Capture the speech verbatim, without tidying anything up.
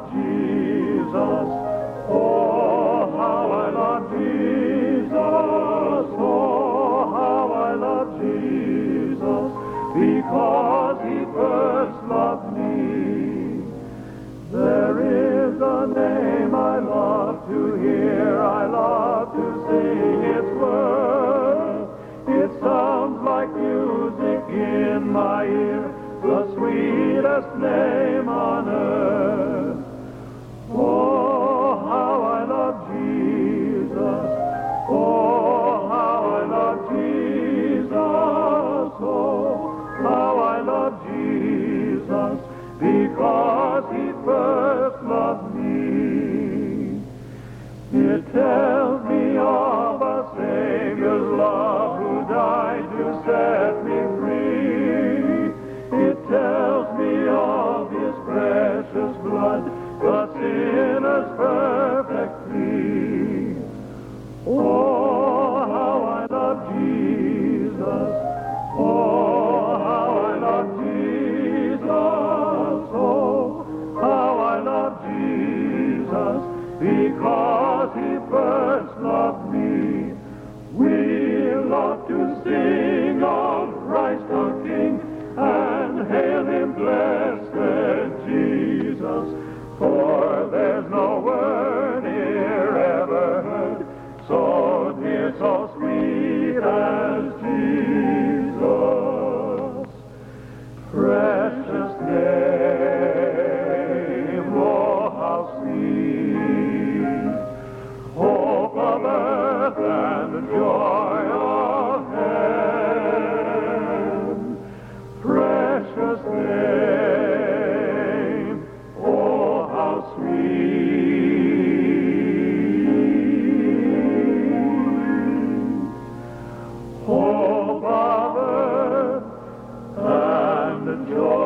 Jesus. Oh, how I love Jesus. Oh, how I love Jesus. Because he first loved me. There is a name I love to hear, I love to sing its words. It sounds like music in my ear, the sweetest name on earth. Oh, how I love Jesus. Oh, how I love Jesus. Oh, how I love Jesus. Because he first loved me. It tells me of a Savior's love who died to set me free. It tells me of his precious blood, the sinner's perfect plea. Oh, how I love Jesus. Oh, how I love Jesus. Because he first loved me. We love to sing of Christ our King and hail him, blessed Jesus. For there's no word here ever heard so dear, so sweet as Jesus. Precious name, oh how sweet, hope of earth and the joy of heaven. Precious name, oh how sweet, hope of earth and the joy